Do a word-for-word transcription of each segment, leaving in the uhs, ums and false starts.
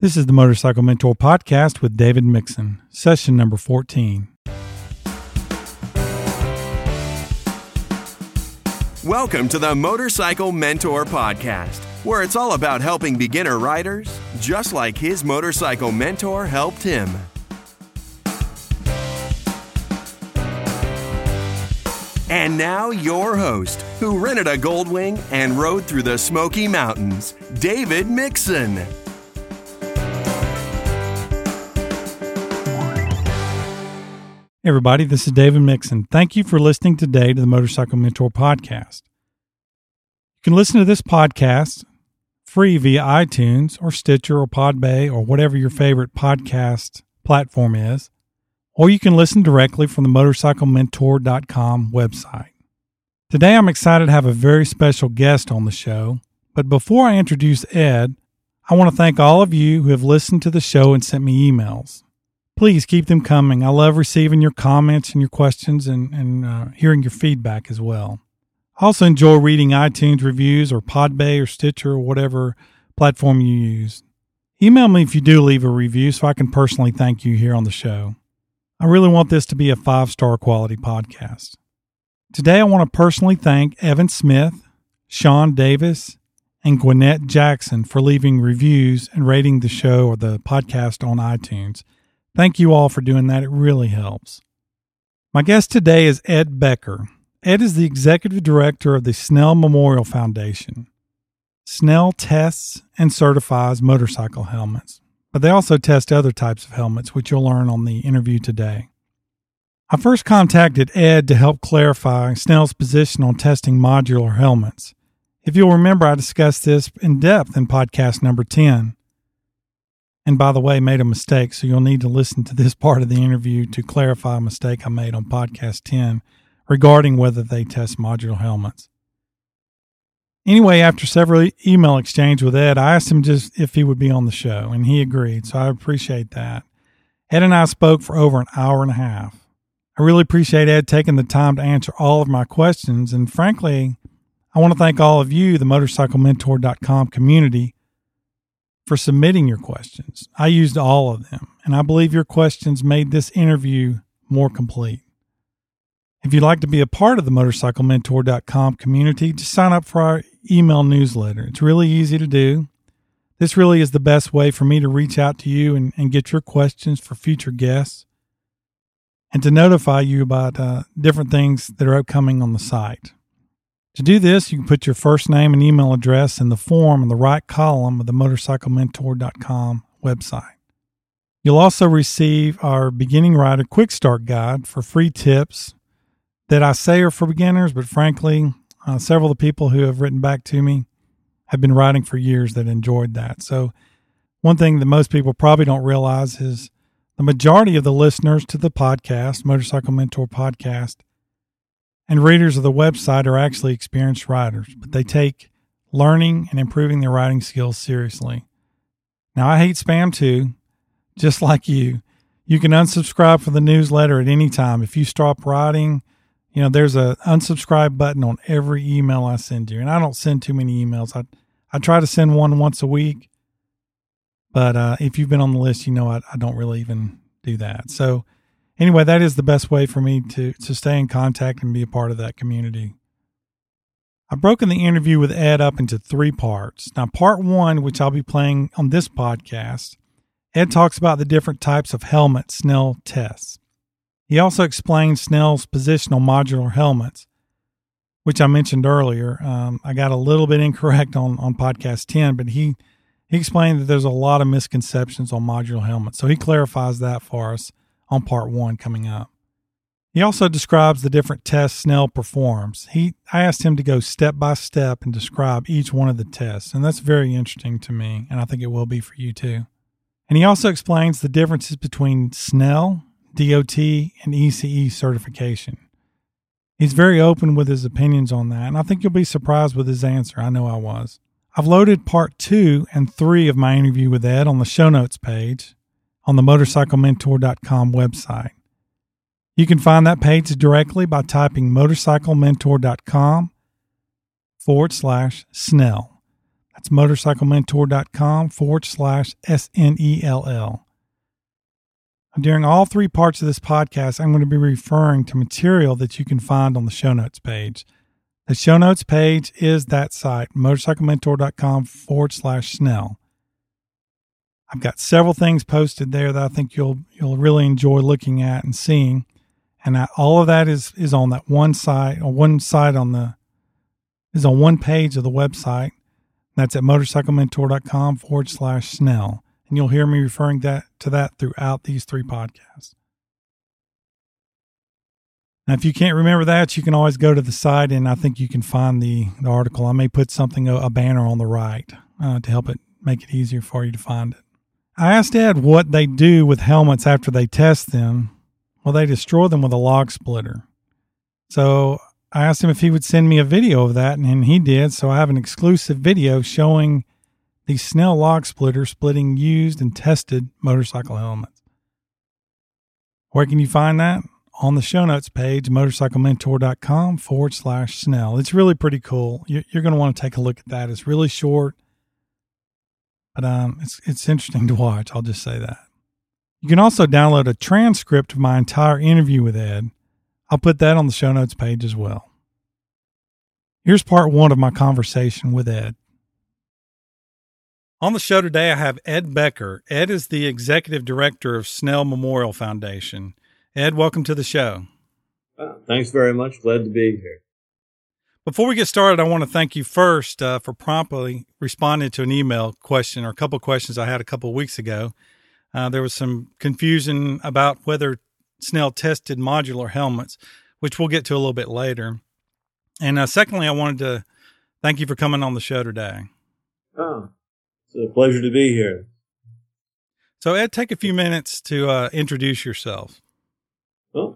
This is the Motorcycle Mentor Podcast with David Mixon, session number fourteen. Welcome to the Motorcycle Mentor Podcast, where it's all about helping beginner riders, just like his motorcycle mentor helped him. And now your host, who rented a Goldwing and rode through the Smoky Mountains, David Mixon. Hey everybody, this is David Mixon. Thank you for listening today to the Motorcycle Mentor Podcast. You can listen to this podcast free via iTunes or Stitcher or Podbay or whatever your favorite podcast platform is, or you can listen directly from the motorcycle mentor dot com website. Today I'm excited to have a very special guest on the show, but before I introduce Ed, I want to thank all of you who have listened to the show and sent me emails. Please keep them coming. I love receiving your comments and your questions and, and uh, hearing your feedback as well. I also enjoy reading iTunes reviews or Podbay or Stitcher or whatever platform you use. Email me if you do leave a review so I can personally thank you here on the show. I really want this to be a five-star quality podcast. Today I want to personally thank Evan Smith, Sean Davis, and Gwinnett Jackson for leaving reviews and rating the show or the podcast on iTunes. Thank you all for doing that. It really helps. My guest today is Ed Becker. Ed is the executive director of the Snell Memorial Foundation. Snell tests and certifies motorcycle helmets, but they also test other types of helmets, which you'll learn on the interview today. I first contacted Ed to help clarify Snell's position on testing modular helmets. If you'll remember, I discussed this in depth in podcast number ten. And by the way, made a mistake, so you'll need to listen to this part of the interview to clarify a mistake I made on podcast ten regarding whether they test modular helmets. Anyway, after several email exchanges with Ed, I asked him just if he would be on the show, and he agreed, so I appreciate that. Ed and I spoke for over an hour and a half. I really appreciate Ed taking the time to answer all of my questions, and frankly, I want to thank all of you, the motorcycle mentor dot com community, for submitting your questions. I used all of them, and I believe your questions made this interview more complete. If you'd like to be a part of the motorcycle mentor dot com community, just sign up for our email newsletter. It's really easy to do. This really is the best way for me to reach out to you and, and get your questions for future guests and to notify you about uh, different things that are upcoming on the site. To do this, you can put your first name and email address in the form in the right column of the motorcycle mentor dot com website. You'll also receive our Beginning Rider Quick Start Guide for free tips that I say are for beginners, but frankly, uh, several of the people who have written back to me have been riding for years that enjoyed that. So one thing that most people probably don't realize is the majority of the listeners to the podcast, Motorcycle Mentor Podcast, and readers of the website are actually experienced riders, but they take learning and improving their riding skills seriously. Now, I hate spam too, just like you. You can unsubscribe from the newsletter at any time. If you stop writing, you know, there's a unsubscribe button on every email I send you. And I don't send too many emails. I I try to send one once a week. But uh, if you've been on the list, you know I, I don't really even do that. So anyway, that is the best way for me to, to stay in contact and be a part of that community. I've broken the interview with Ed up into three parts. Now, part one, which I'll be playing on this podcast, Ed talks about the different types of helmets Snell tests. He also explains Snell's position on modular helmets, which I mentioned earlier. Um, I got a little bit incorrect on, on podcast ten, but he, he explained that there's a lot of misconceptions on modular helmets. So he clarifies that for us on part one coming up. He also describes the different tests Snell performs. He, I asked him to go step by step and describe each one of the tests, and that's very interesting to me, and I think it will be for you too. And he also explains the differences between Snell, D O T, and E C E certification. He's very open with his opinions on that, and I think you'll be surprised with his answer. I know I was. I've loaded part two and three of my interview with Ed on the show notes page on the motorcycle mentor dot com website. You can find that page directly by typing motorcycle mentor dot com forward slash Snell. That's motorcyclementor.com forward slash S N E L L. During all three parts of this podcast, I'm going to be referring to material that you can find on the show notes page. The show notes page is that site, motorcyclementor.com forward slash Snell. I've got several things posted there that I think you'll you'll really enjoy looking at and seeing. And I, all of that is, is on that one site, or one site on the, is on one page of the website. That's at motorcyclementor.com forward slash Snell. And you'll hear me referring that to that throughout these three podcasts. Now, if you can't remember that, you can always go to the site, and I think you can find the, the article. I may put something, a, a banner on the right uh, to help it make it easier for you to find it. I asked Ed what they do with helmets after they test them. Well, they destroy them with a log splitter. So I asked him if he would send me a video of that, and he did. So I have an exclusive video showing the Snell log splitter splitting used and tested motorcycle helmets. Where can you find that? On the show notes page, motorcyclementor.com forward slash Snell. It's really pretty cool. You're, you're going to want to take a look at that. It's really short, but um, it's it's interesting to watch. I'll just say that. You can also download a transcript of my entire interview with Ed. I'll put that on the show notes page as well. Here's part one of my conversation with Ed. On the show today, I have Ed Becker. Ed is the executive director of Snell Memorial Foundation. Ed, welcome to the show. Uh, thanks very much. Glad to be here. Before we get started, I want to thank you first uh, for promptly responding to an email question or a couple of questions I had a couple of weeks ago. Uh, there was some confusion about whether Snell tested modular helmets, which we'll get to a little bit later. And uh, secondly, I wanted to thank you for coming on the show today. Oh, it's a pleasure to be here. So, Ed, take a few minutes to uh, introduce yourself. Well,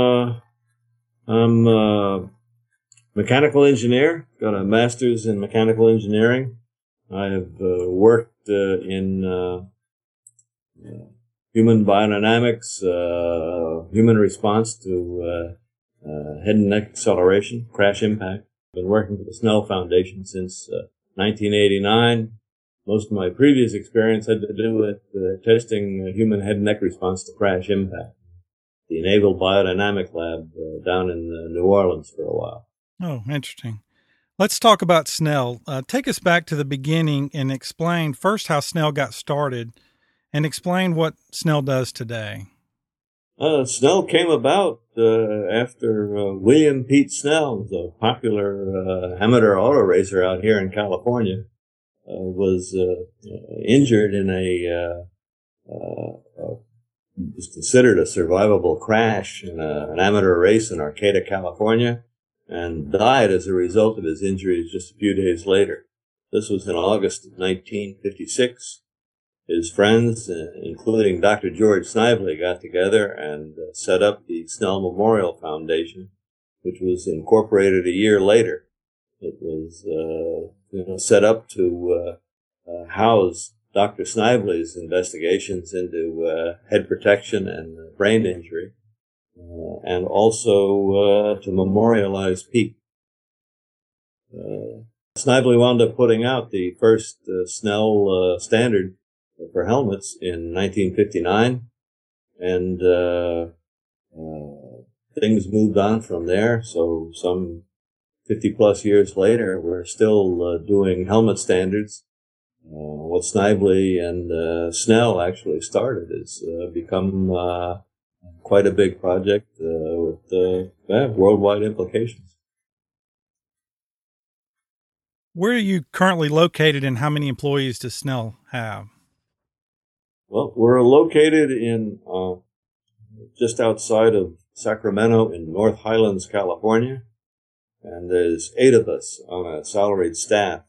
uh, I'm a mechanical engineer, got a master's in mechanical engineering. I have uh, worked uh, in uh, uh, human biodynamics, uh, human response to uh, uh, head and neck acceleration, crash impact. I've been working for the Snell Foundation since uh, nineteen eighty-nine. Most of my previous experience had to do with uh, testing human head and neck response to crash impact. The Naval Biodynamic Lab uh, down in uh, New Orleans for a while. Oh, interesting. Let's talk about Snell. Uh, take us back to the beginning and explain first how Snell got started and explain what Snell does today. Uh, Snell came about uh, after uh, William Pete Snell, the popular uh, amateur auto racer out here in California, uh, was uh, uh, injured in a uh, uh, uh, was considered a survivable crash in a, an amateur race in Arcata, California, and died as a result of his injuries just a few days later. This was in August of nineteen fifty-six. His friends, uh, including Doctor George Snively, got together and uh, set up the Snell Memorial Foundation, which was incorporated a year later. It was uh, you know, set up to uh, uh, house Doctor Snively's investigations into uh, head protection and brain injury, uh, and also uh, to memorialize Pete. Uh, Snively wound up putting out the first uh, Snell uh, standard for helmets in nineteen fifty-nine, and uh, uh, things moved on from there. So some fifty plus years later, we're still uh, doing helmet standards. Uh, what Snively and uh, Snell actually started has uh, become uh, quite a big project uh, with uh, yeah, worldwide implications. Where are you currently located and how many employees does Snell have? Well, we're located in uh, just outside of Sacramento in North Highlands, California, and there's eight of us on a salaried staff.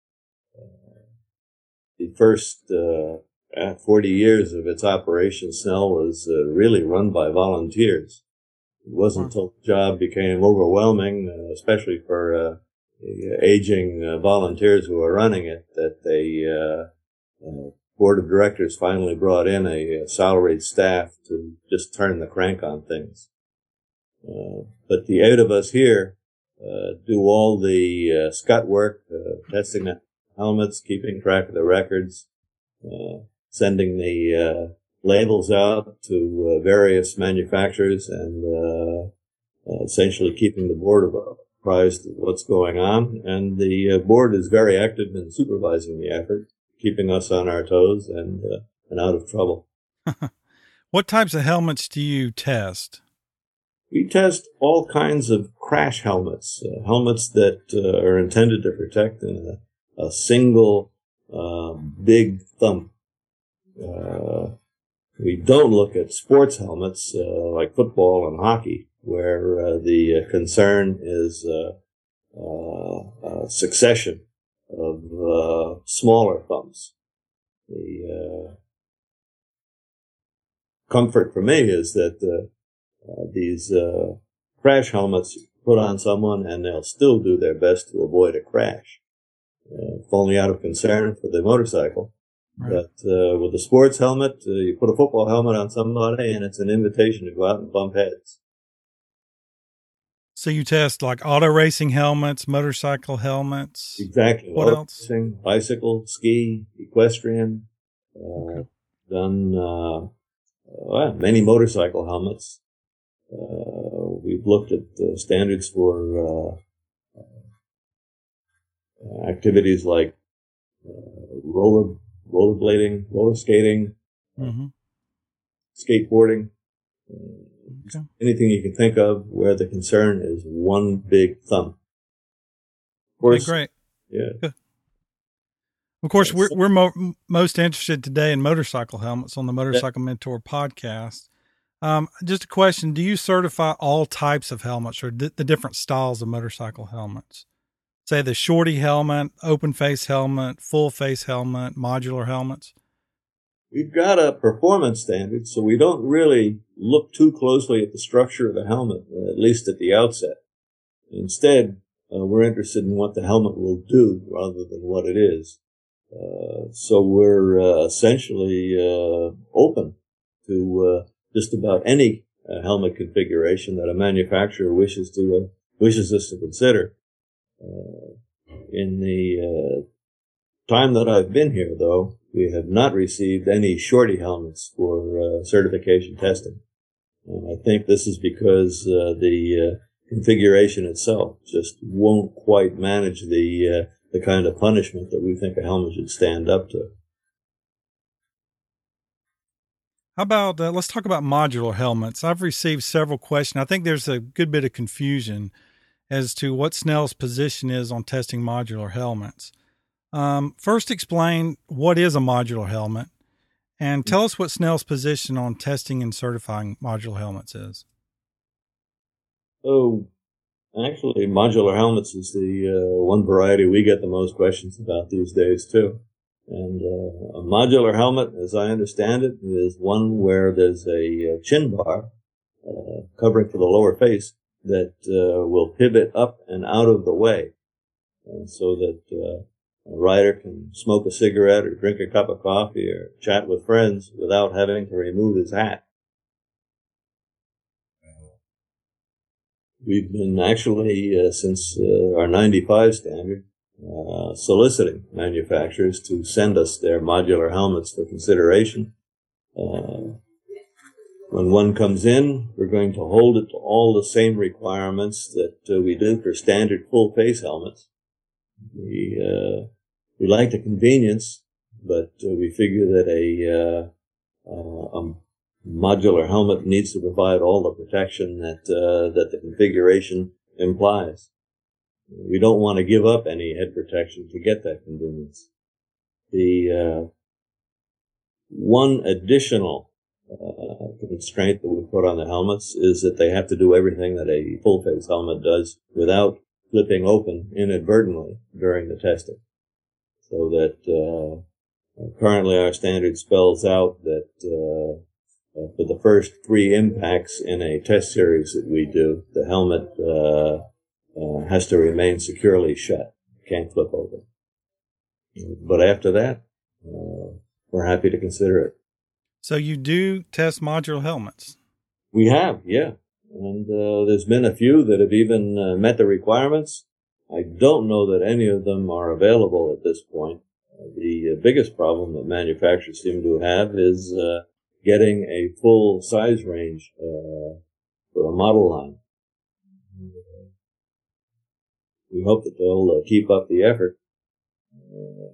The first uh, forty years of its operation, Snell was uh, really run by volunteers. It wasn't until the job became overwhelming, uh, especially for uh, the aging uh, volunteers who were running it, that the uh, uh, board of directors finally brought in a, a salaried staff to just turn the crank on things. Uh, but the eight of us here uh, do all the uh, scut work, uh, testing helmets, keeping track of the records, uh, sending the uh, labels out to uh, various manufacturers, and uh, uh, essentially keeping the board apprised of what's going on. And the uh, board is very active in supervising the effort, keeping us on our toes and uh, and out of trouble. What types of helmets do you test? We test all kinds of crash helmets, uh, helmets that uh, are intended to protect in a, a single uh, big thump. Uh, we don't look at sports helmets uh, like football and hockey, where uh, the uh, concern is uh, uh, a succession of uh, smaller thumps. The uh, comfort for me is that uh, uh, these uh, crash helmets put on someone and they'll still do their best to avoid a crash, uh, if only out of concern for the motorcycle. Right. But uh, with a sports helmet, uh, you put a football helmet on somebody and it's an invitation to go out and bump heads. So you test like auto racing helmets, motorcycle helmets. Exactly. What auto else? Racing, bicycle, ski, equestrian. Uh, okay. Done uh, well, many motorcycle helmets. Uh, we've looked at uh, standards for uh, uh, activities like uh, roller rollerblading, roller skating, mm-hmm. skateboarding. Uh, Okay. Anything you can think of where the concern is one big thumb. Of course, okay, great. Yeah. Good. Of course, we're we're mo- most interested today in motorcycle helmets on the Motorcycle yeah. Mentor podcast. Um, just a question: do you certify all types of helmets, or d- the different styles of motorcycle helmets? Say the shorty helmet, open face helmet, full face helmet, modular helmets. We've got a performance standard, so we don't really look too closely at the structure of the helmet, at least at the outset. Instead, uh, we're interested in what the helmet will do rather than what it is. Uh, so we're uh, essentially uh, open to uh, just about any uh, helmet configuration that a manufacturer wishes to uh, wishes us to consider. Uh, in the uh, time that I've been here, though, we have not received any shorty helmets for uh, certification testing. And I think this is because uh, the uh, configuration itself just won't quite manage the uh, the kind of punishment that we think a helmet should stand up to. How about, uh, let's talk about modular helmets. I've received several questions. I think there's a good bit of confusion as to what Snell's position is on testing modular helmets. Um, first, explain what is a modular helmet, and tell us what Snell's position on testing and certifying modular helmets is. Oh, actually, modular helmets is the uh, one variety we get the most questions about these days, too. And uh, a modular helmet, as I understand it, is one where there's a chin bar uh, covering for the lower face that uh, will pivot up and out of the way, uh, so that uh, a rider can smoke a cigarette or drink a cup of coffee or chat with friends without having to remove his hat. We've been actually, uh, since uh, our ninety-five standard, uh, soliciting manufacturers to send us their modular helmets for consideration. Uh, when one comes in, we're going to hold it to all the same requirements that uh, we do for standard full-face helmets. We uh, we like the convenience, but uh, we figure that a, uh, uh, a modular helmet needs to provide all the protection that uh, that the configuration implies. We don't want to give up any head protection to get that convenience. The uh, one additional uh, constraint that we put on the helmets is that they have to do everything that a full-face helmet does without flipping open inadvertently during the testing. So that uh, currently our standard spells out that uh, uh, for the first three impacts in a test series that we do, the helmet uh, uh, has to remain securely shut, can't flip open. But after that, uh, we're happy to consider it. So you do test modular helmets? We have, yeah. And uh, there's been a few that have even uh, met the requirements. I don't know that any of them are available at this point. Uh, the uh, biggest problem that manufacturers seem to have is uh, getting a full size range uh, for a model line. We hope that they'll uh, keep up the effort uh,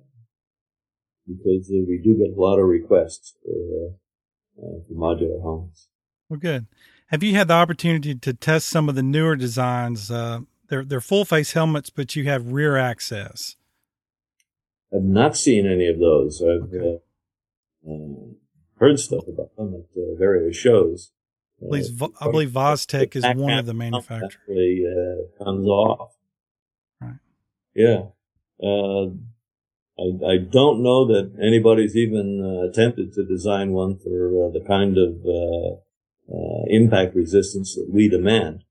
because uh, we do get a lot of requests for, uh, uh, for modular homes. Well, good. Have you had the opportunity to test some of the newer designs? Uh, they're, they're full face helmets, but you have rear access. I've not seen any of those. I've uh, uh, heard stuff about them at uh, various shows. I believe, uh, I believe Vostech is one of the manufacturers. Actually, uh, comes off. Right. Yeah. Uh, I, I don't know that anybody's even uh, attempted to design one for uh, the kind of uh, uh, impact resistance that we demand.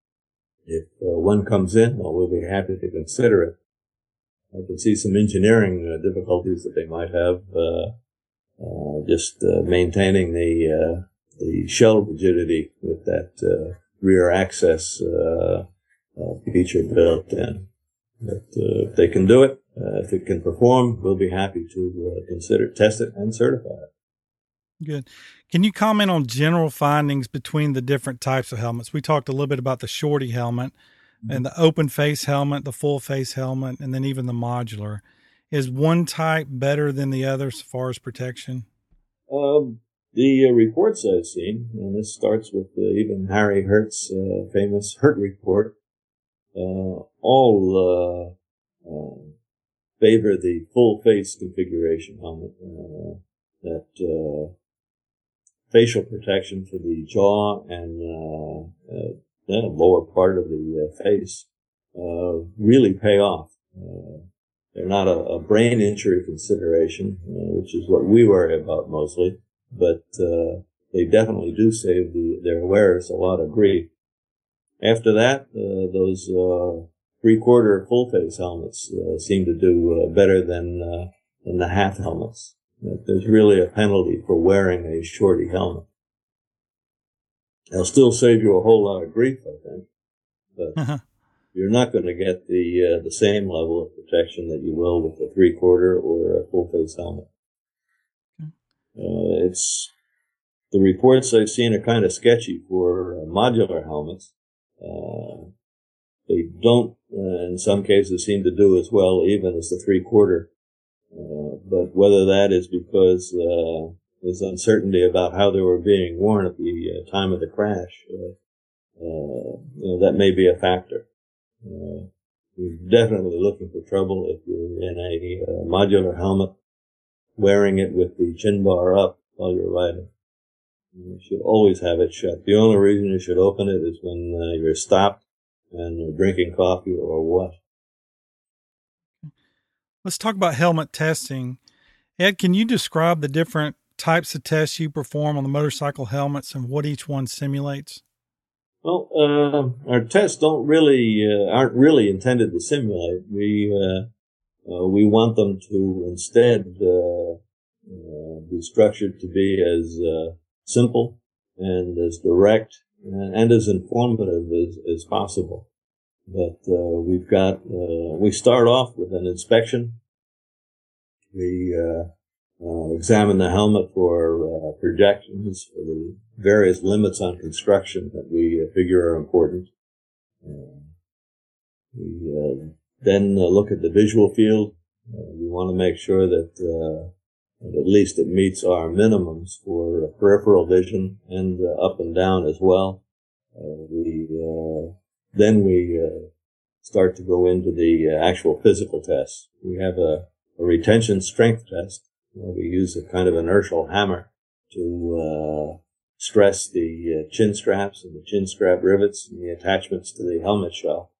If uh, one comes in, well, we'll be happy to consider it. I can see some engineering uh, difficulties that they might have, uh, uh, just uh, maintaining the uh, the shell rigidity with that uh, rear access uh, uh, feature built in. But uh, if they can do it, uh, if it can perform, we'll be happy to uh, consider, test it, and certify it. Good. Can you comment on general findings between the different types of helmets? We talked a little bit about the shorty helmet and the open face helmet, the full face helmet, and then even the modular. Is one type better than the other as far as protection? Um, the uh, reports I've seen, and this starts with uh, even Harry Hurt's uh, famous Hurt report, uh, all uh, uh, favor the full face configuration helmet. Uh, that uh, facial protection for the jaw and uh, uh, the lower part of the uh, face uh, really pay off. Uh, they're not a, a brain injury consideration, uh, which is what we worry about mostly, but uh, they definitely do save the, their wearers a lot of grief. After that, uh, those uh, three-quarter full-face helmets uh, seem to do uh, better than, uh, than the half helmets. There's really a penalty for wearing a shorty helmet. They'll still save you a whole lot of grief, I think, but uh-huh. You're not going to get the uh, the same level of protection that you will with a three-quarter or a full-face helmet. Okay. Uh, it's the reports I've seen are kind of sketchy for uh, modular helmets. Uh, they don't, uh, in some cases, seem to do as well even as the three-quarter. Uh, but whether that is because uh, there's uncertainty about how they were being worn at the uh, time of the crash, uh, uh, you know, that may be a factor. Uh, you're definitely looking for trouble if you're in a uh, modular helmet, wearing it with the chin bar up while you're riding. You should always have it shut. The only reason you should open it is when uh, you're stopped and you're drinking coffee or what. Let's talk about helmet testing. Ed, can you describe the different types of tests you perform on the motorcycle helmets and what each one simulates? Well, uh, our tests don't really, uh, aren't really intended to simulate. We, uh, uh, we want them to instead, uh, uh be structured to be as, uh, simple and as direct and, and as informative as, as possible. But, uh, we've got, uh, we start off with an inspection. We, uh, Uh, examine the helmet for uh, projections, for the various limits on construction that we uh, figure are important. Uh, we uh, then uh, look at the visual field. Uh, we want to make sure that, uh, that at least it meets our minimums for uh, peripheral vision and uh, up and down as well. Uh, we uh, then we uh, start to go into the uh, actual physical tests. We have a, a retention strength test. We use a kind of inertial hammer to uh, stress the uh, chin straps and the chin strap rivets and the attachments to the helmet shell.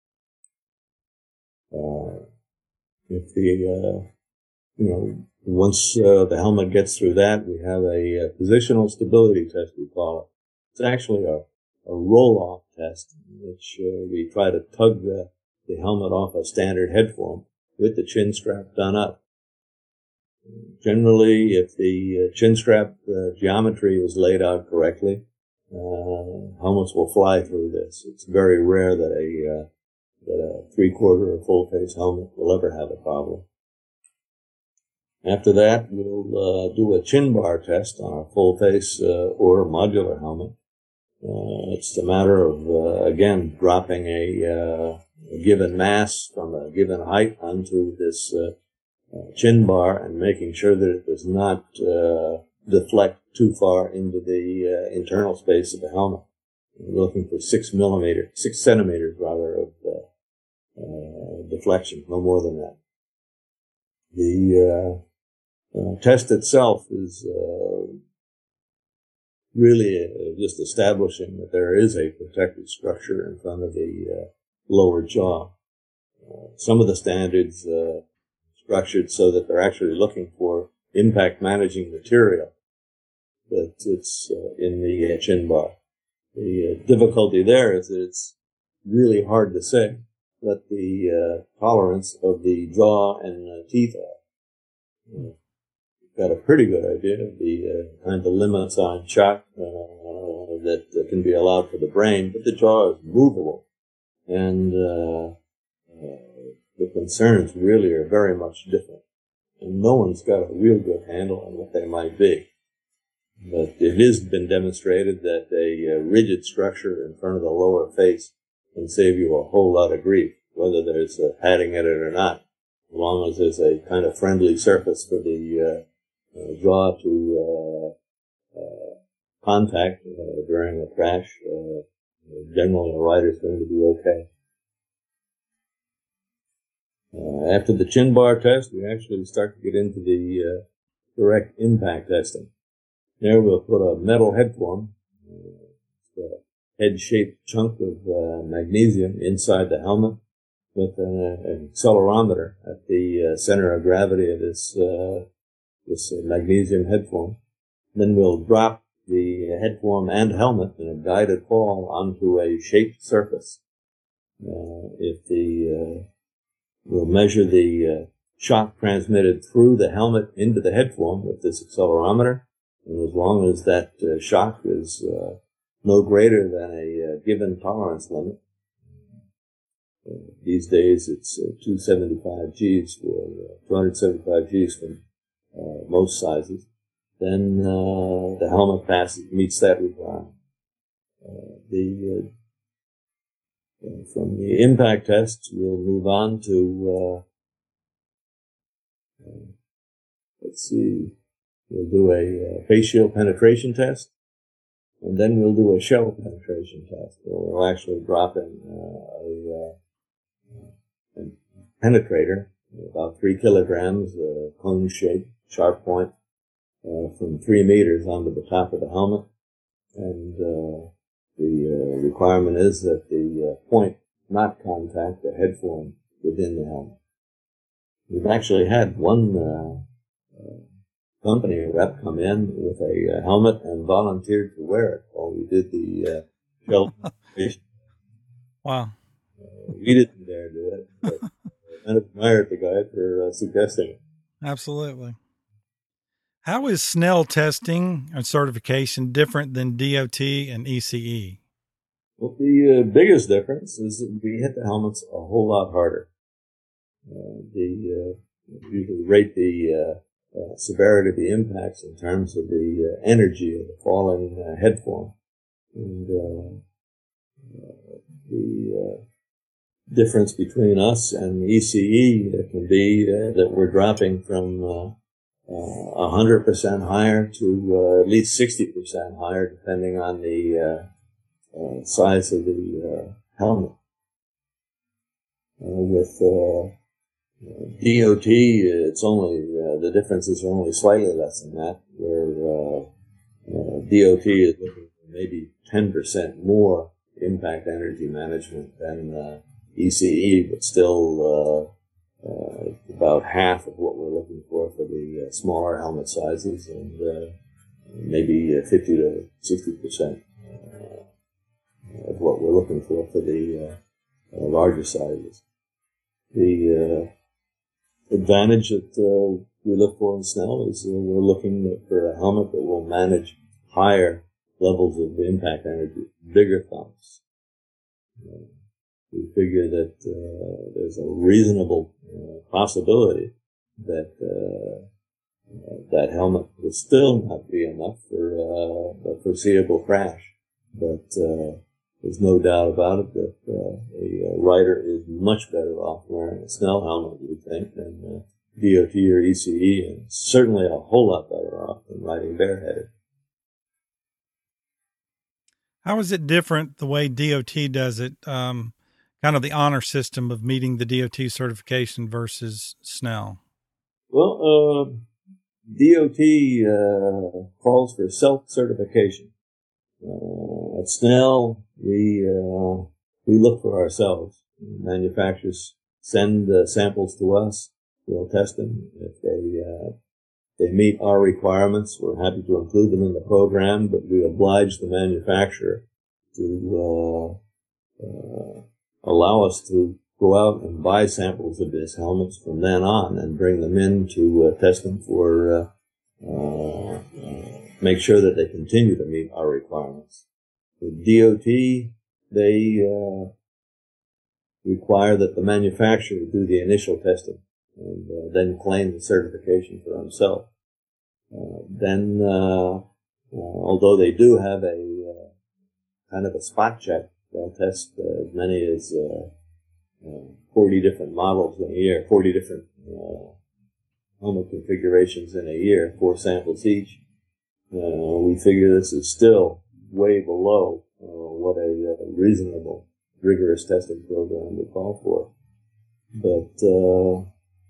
Uh, if the, uh, you know, once uh, the helmet gets through that, we have a, a positional stability test, we call it. It's actually a, a roll-off test, in which uh, we try to tug the, the helmet off a standard head form with the chin strap done up. Generally, if the uh, chin strap uh, geometry is laid out correctly, uh, helmets will fly through this. It's very rare that a, uh, that a three-quarter or full-face helmet will ever have a problem. After that, we'll uh, do a chin bar test on a full-face uh, or modular helmet. Uh, it's a matter of, uh, again, dropping a, uh, a given mass from a given height onto this uh, uh, chin bar and making sure that it does not uh, deflect too far into the uh, internal space of the helmet. We're looking for six millimeters, six centimeters rather of uh, uh, deflection, no more than that. The uh, uh, test itself is uh, really uh, just establishing that there is a protective structure in front of the uh, lower jaw. Uh, some of the standards uh, structured so that they're actually looking for impact managing material, but it's uh, in the uh, chin bar. The uh, difficulty there is that it's really hard to say what the uh, tolerance of the jaw and uh, teeth are. Uh, we've got a pretty good idea of the uh, kind of limits on shock uh, that uh, can be allowed for the brain, but the jaw is movable, and uh, uh, the concerns really are very much different, and no one's got a real good handle on what they might be. But it has been demonstrated that a uh, rigid structure in front of the lower face can save you a whole lot of grief, whether there's uh, padding in it or not, as long as there's a kind of friendly surface for the uh, uh, jaw to uh, uh, contact uh, during a crash. Uh, generally, a rider's going to be okay. Uh, after the chin bar test, we actually start to get into the uh, direct impact testing. There we'll put a metal head form, uh, a head-shaped chunk of uh, magnesium inside the helmet with an, an accelerometer at the uh, center of gravity of this uh, this uh, magnesium head form. Then we'll drop the head form and helmet in a guided fall onto a shaped surface. Uh, if the uh, we'll measure the uh, shock transmitted through the helmet into the head form with this accelerometer. And as long as that uh, shock is uh, no greater than a uh, given tolerance limit, uh, these days it's uh, two hundred seventy-five G's for uh, two hundred seventy-five G's for uh, most sizes, then uh, the helmet passes meets that requirement. Uh, the uh, uh, from the impact test, we'll move on to uh, uh, let's see. We'll do a uh, face shield penetration test, and then we'll do a shell penetration test. We'll actually drop in uh, a, uh, a penetrator, about three kilograms, uh, cone shape, sharp point, uh, from three meters onto the top of the helmet. And uh, the uh, requirement is that the uh, point not contact the head form within the helmet. We've actually had one uh, uh, company rep come in with a uh, helmet and volunteered to wear it while we did the uh, shell. Wow. Uh, we didn't dare do it, but I admired the guy for uh, suggesting it. Absolutely. How is Snell testing and certification different than D O T and E C E? Well, the uh, biggest difference is that we hit the helmets a whole lot harder. Uh, the uh, usually rate the uh, Uh, severity of the impacts in terms of the uh, energy of the falling uh, head form. And uh, uh, the uh, difference between us and E C E can be uh, that we're dropping from uh, uh, one hundred percent higher to uh, at least sixty percent higher, depending on the uh, uh, size of the uh, helmet. Uh, with uh, D O T, it's only, uh, the differences are only slightly less than that, where uh, uh, D O T is looking for maybe ten percent more impact energy management than uh, E C E, but still uh, uh, about half of what we're looking for for the uh, smaller helmet sizes, and uh, maybe uh, fifty to sixty percent uh, of what we're looking for for the uh, uh, larger sizes. The uh, advantage that uh, we look for in Snell is uh, we're looking for a helmet that will manage higher levels of impact energy, bigger thumps. Uh, we figure that uh, there's a reasonable uh, possibility that uh, uh, that helmet will still not be enough for uh, a foreseeable crash. But uh, there's no doubt about it that uh, a, a rider is much better off wearing a Snell helmet, we think, than uh, D O T or E C E, and certainly a whole lot better off than riding bareheaded. How is it different the way D O T does it, um, kind of the honor system of meeting the D O T certification versus Snell? Well, uh, D O T uh, calls for self-certification. Uh, at Snell, we uh, we look for ourselves. Manufacturers send uh, samples to us. We'll test them. If they uh, they meet our requirements, we're happy to include them in the program, but we oblige the manufacturer to uh, uh, allow us to go out and buy samples of these helmets from then on and bring them in to uh, test them for uh, uh, uh, make sure that they continue to meet our requirements. With D O T, they uh, require that the manufacturer do the initial testing and uh, then claim the certification for himself. Uh, then, uh, uh, although they do have a uh, kind of a spot check, they'll test uh, as many as uh, uh, forty different models in a year, forty different uh, helmet configurations in a year, four samples each. Uh, we figure this is still way below uh, what a, a reasonable, rigorous testing program would call for. But uh,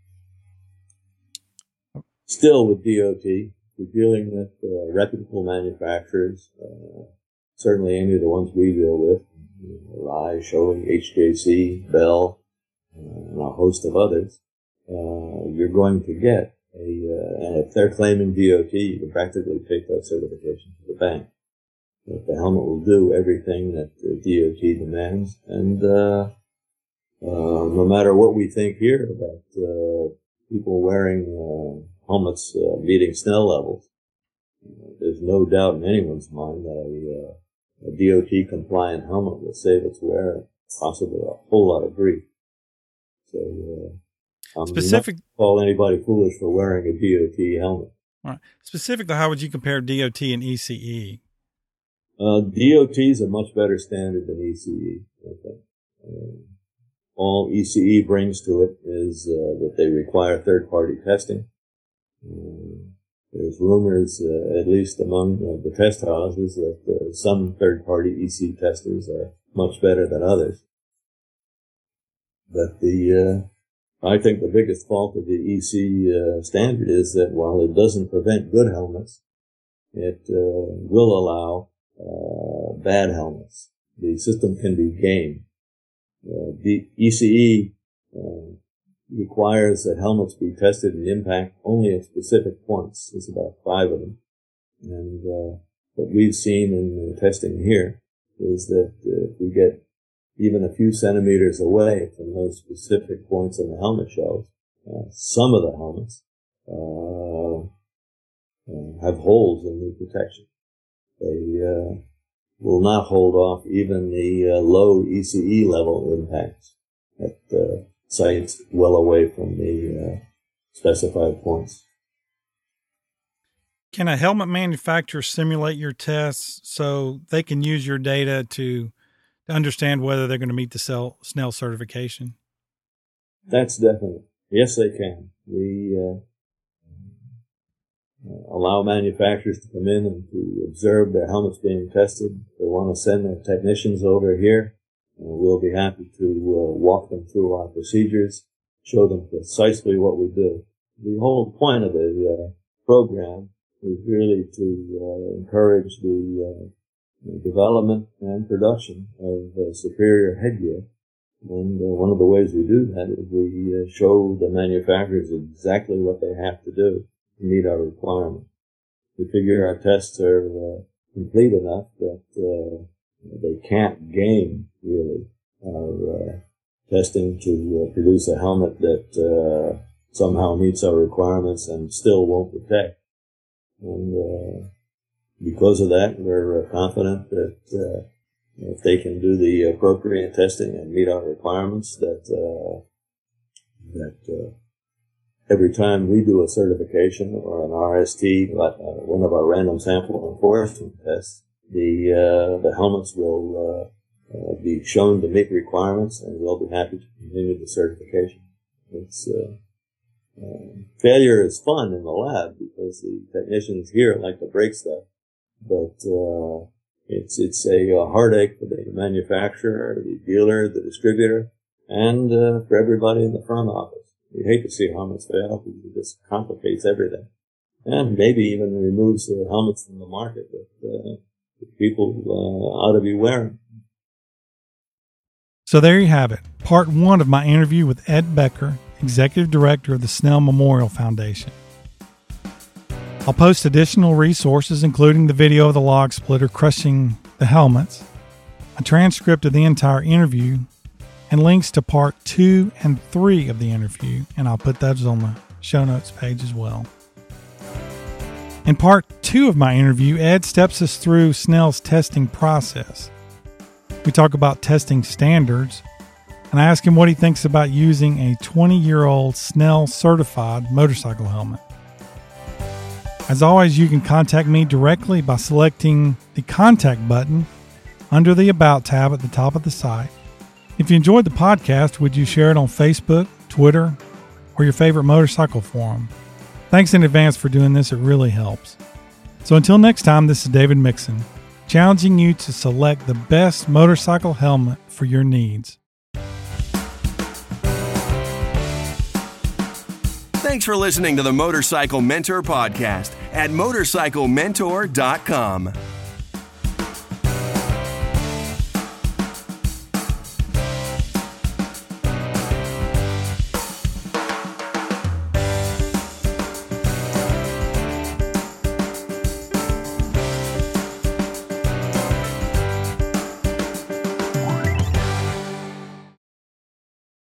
still with D O T, we're dealing with uh, reputable manufacturers, uh, certainly any of the ones we deal with, you know, Rai, Shoei, H J C, Bell, uh, and a host of others. Uh, you're going to get a, uh, and if they're claiming D O T, you can practically take that certification to the bank. That the helmet will do everything that the D O T demands, and uh, uh, no matter what we think here about uh, people wearing uh, helmets uh, meeting Snell levels, uh, there's no doubt in anyone's mind that a, uh, a D O T compliant helmet will save its wearer possibly a whole lot of grief. So. Uh, Um, Specific, not call anybody foolish for wearing a D O T helmet. All right. Specifically, how would you compare D O T and E C E? Uh, D O T is a much better standard than E C E. Okay. Um, all E C E brings to it is uh, that they require third-party testing. Um, there's rumors, uh, at least among uh, the test houses, that uh, some third-party E C E testers are much better than others. But the uh, I think the biggest fault of the E C uh, standard is that while it doesn't prevent good helmets, it uh, will allow uh, bad helmets. The system can be gamed. Uh, the E C E uh, requires that helmets be tested in impact only at specific points. There's about five of them. And uh, what we've seen in the testing here is that uh, if we get even a few centimeters away from those specific points on the helmet shells, uh, some of the helmets uh, uh, have holes in the protection. They uh, will not hold off even the uh, low E C E level impacts at uh, sites well away from the uh, specified points. Can a helmet manufacturer simulate your tests so they can use your data to to understand whether they're going to meet the Snell certification? That's definite. Yes, they can. We uh, allow manufacturers to come in and to observe their helmets being tested. If they want to send their technicians over here, uh, we'll be happy to uh, walk them through our procedures, show them precisely what we do. The whole point of the uh, program is really to uh, encourage the uh, development and production of uh, superior headgear. And uh, one of the ways we do that is we uh, show the manufacturers exactly what they have to do to meet our requirements. We figure our tests are uh, complete enough that uh, they can't game, really, our uh, testing to uh, produce a helmet that uh, somehow meets our requirements and still won't protect. And uh, because of that, we're uh, confident that uh, if they can do the appropriate testing and meet our requirements, that uh, that uh, every time we do a certification or an R S T, like uh, one of our random sample enforcement tests, the uh, the helmets will uh, uh, be shown to meet requirements, and we'll be happy to continue the certification. It's uh, uh, failure is fun in the lab because the technicians here like to break stuff, but uh, it's it's a, a heartache for the manufacturer, the dealer, the distributor, and uh, for everybody in the front office. We hate to see helmets fail because it just complicates everything, and maybe even removes the helmets from the market that uh, people uh, ought to be wearing. So there you have it, part one of my interview with Ed Becker, Executive Director of the Snell Memorial Foundation. I'll post additional resources, including the video of the log splitter crushing the helmets, a transcript of the entire interview, and links to part two and three of the interview, and I'll put those on the show notes page as well. In part two of my interview, Ed steps us through Snell's testing process. We talk about testing standards, and I ask him what he thinks about using a twenty-year-old Snell certified motorcycle helmet. As always, you can contact me directly by selecting the contact button under the About tab at the top of the site. If you enjoyed the podcast, would you share it on Facebook, Twitter, or your favorite motorcycle forum? Thanks in advance for doing this. It really helps. So until next time, this is David Mixon, challenging you to select the best motorcycle helmet for your needs. Thanks for listening to the Motorcycle Mentor Podcast at motorcycle mentor dot com.